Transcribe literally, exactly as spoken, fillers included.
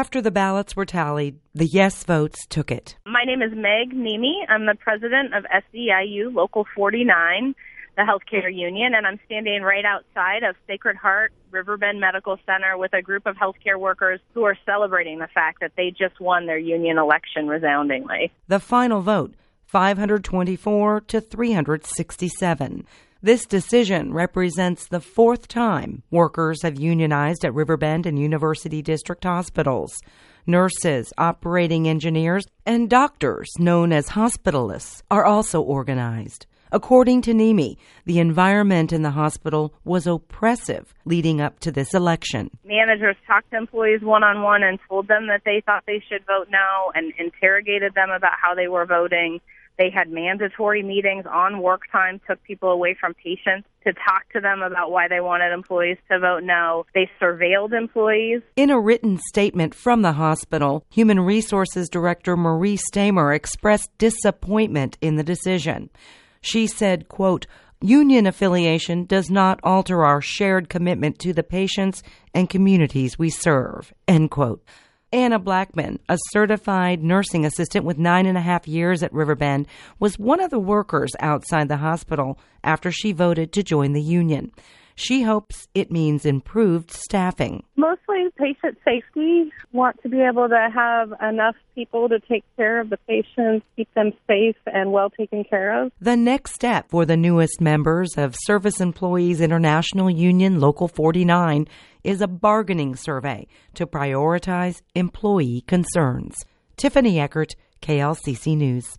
After the ballots were tallied, the yes votes took it. My name is Meg Nemi. I'm the president of S E I U Local forty-nine, the healthcare union, and I'm standing right outside of Sacred Heart Riverbend Medical Center with a group of healthcare workers who are celebrating the fact that they just won their union election resoundingly. The final vote, five hundred twenty-four to three hundred sixty-seven. This decision represents the fourth time workers have unionized at Riverbend and University District hospitals. Nurses, operating engineers, and doctors, known as hospitalists, are also organized. According to Nemi, the environment in the hospital was oppressive leading up to this election. Managers talked to employees one-on-one and told them that they thought they should vote no and interrogated them about how they were voting. They had mandatory meetings on work time, took people away from patients to talk to them about why they wanted employees to vote no. They surveilled employees. In a written statement from the hospital, Human Resources Director Marie Stamer expressed disappointment in the decision. She said, quote, "Union affiliation does not alter our shared commitment to the patients and communities we serve," end quote. Anna Blackman, a certified nursing assistant with nine and a half years at Riverbend, was one of the workers outside the hospital after she voted to join the union. She hopes it means improved staffing. Mostly patient safety. Want to be able to have enough people to take care of the patients, keep them safe and well taken care of. The next step for the newest members of Service Employees International Union Local forty-nine is a bargaining survey to prioritize employee concerns. Tiffany Eckert, K L C C News.